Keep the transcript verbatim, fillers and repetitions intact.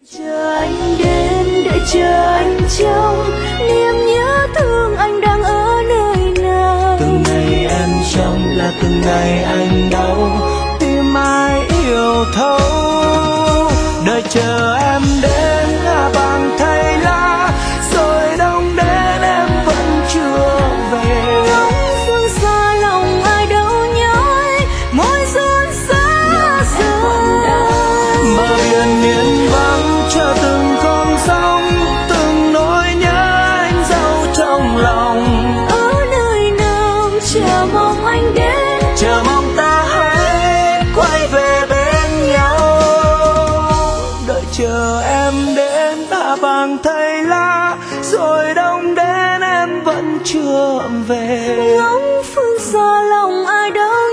Chờ anh đến, đợi chờ anh trong niềm nhớ thương anh đang ở nơi nào. Từng ngày em trong là từng ngày anh đau, tìm ai yêu thấu. Đợi chờ em đến là bàn thay lá, rồi đông đến em vẫn chưa về. Ngóng phương xa lòng ai đâu nhói, môi run xa rời. Bờ biển miền vắng chờ từng con sóng, từng nỗi nhớ anh dẫu trong lòng. Ở nơi nào chờ mong anh đến, Chờ mong ta hãy quay về bên nhau. Đợi chờ em đến đã vàng thay lá, rồi đông đến em vẫn chưa về. ngóng phương xa lòng ai đâu